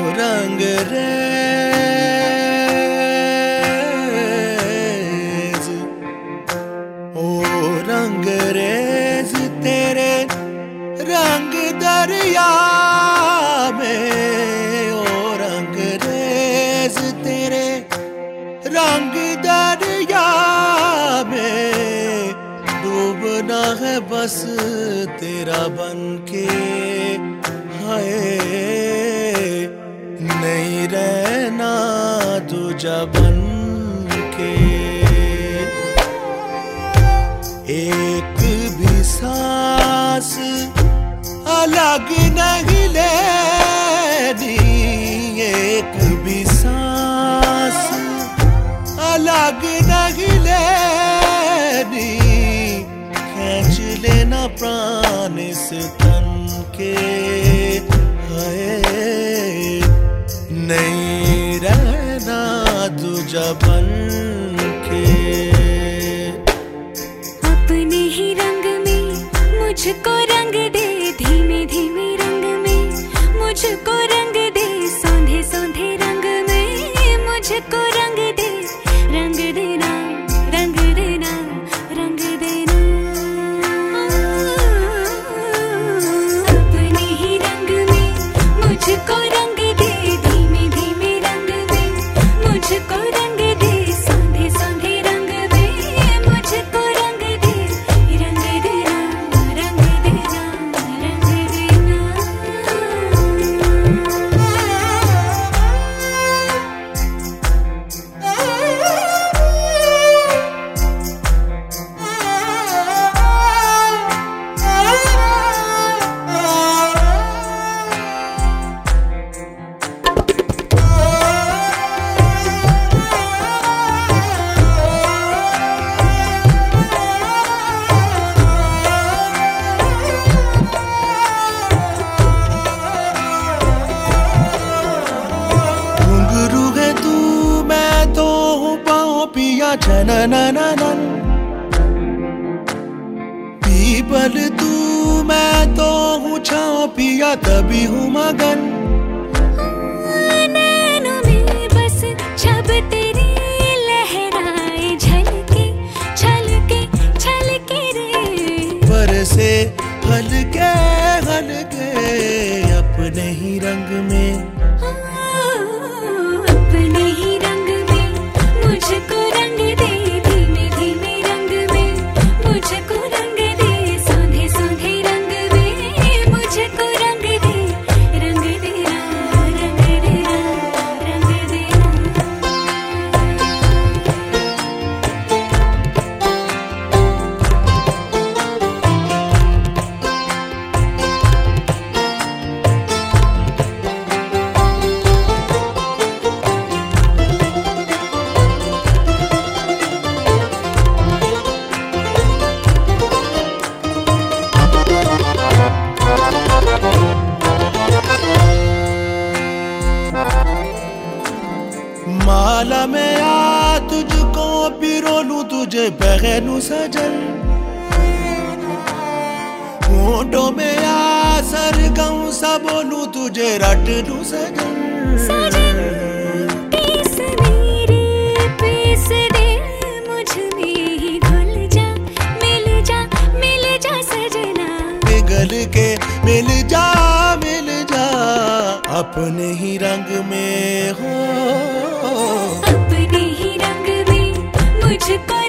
रंग रेज, ओ रंग रेज तेरे रंग दरिया में, ओ रंग रेज तेरे रंग दरिया में, डूबना है बस तेरा बनके, हाय नहीं रहना दूजा बनके। एक भी सांस अलग नहीं लेनी, एक भी सांस अलग नहीं लेनी, खींच लेना प्राण इस तन के, हाय नहीं रहना दूजा बनके। अपने ही रंग में मुझको रंग दे, धीमे धीमे रंग में मुझको रंग दे, सौंधे सौंधे रंग में मुझको रंग दे, रंग देना रंग देना रंग देना। अपने ही रंग में मुझको रंग दे, धीमे धीमे रंग में मुझको रंग दे, सौंधे सौंधे रंग में मुझको रंग दे, रंग देना रंग देना रंग देना। घुंघरू है तू मैं तो हूँ पाँव पिया छननननन, पीपल तू मैं तो हूँ छाँव पिया तभी हूँ मगन। नैनों में बस छब तेरी लहराए, झलके छलके छलके रे, बरसे हल्के हल्के अपने ही रंग में, अपने ही रंग में मुझको रंग दे, धीमे धीमे रंग में मुझको रंग दे, सौंधे सौंधे रंग में मुझको रंग दे, रंग देना रंग देना रंग देना। माला में आ तुझको पिरो लूं, तुझे पहनूं सजन, होंठों में आ सरगम सा बोलूं, तुझे रट लूं सजन। सजन पीस मेरे पीस दे, मुझ में ही घुल जा मिल जा सजना, पिघल के मिल जा अपने ही रंग में हो, अपने ही रंग में मुझको